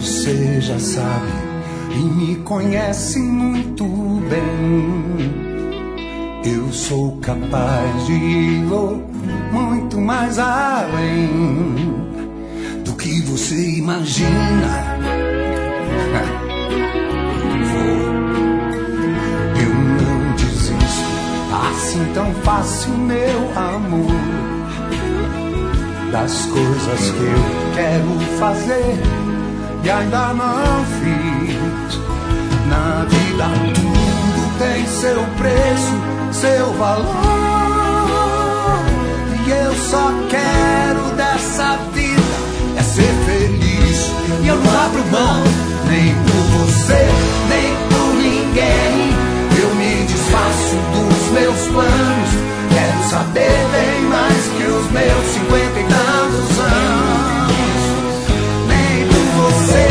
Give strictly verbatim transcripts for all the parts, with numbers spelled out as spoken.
Você já sabe e me conhece muito bem. Eu sou capaz de ir muito mais além do que você imagina. Eu não desisto assim tão fácil, meu amor, das coisas que eu quero fazer e ainda não fiz. Na vida tudo tem seu preço, seu valor, e eu só quero dessa vida é ser feliz. E eu não abro mão nem por você, nem por ninguém. Eu me desfaço dos meus planos, quero saber bem mais que os meus cinquenta e tantos anos. Nem por você,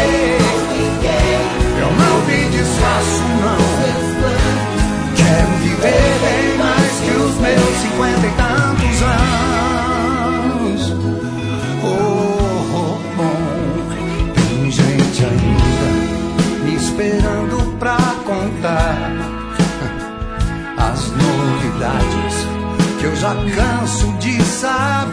eu não me desfaço não. Quero viver bem mais que os meus cinquenta e tantos anos. Oh, oh, oh. Tem gente ainda me esperando pra contar as novidades que eu já canso de saber.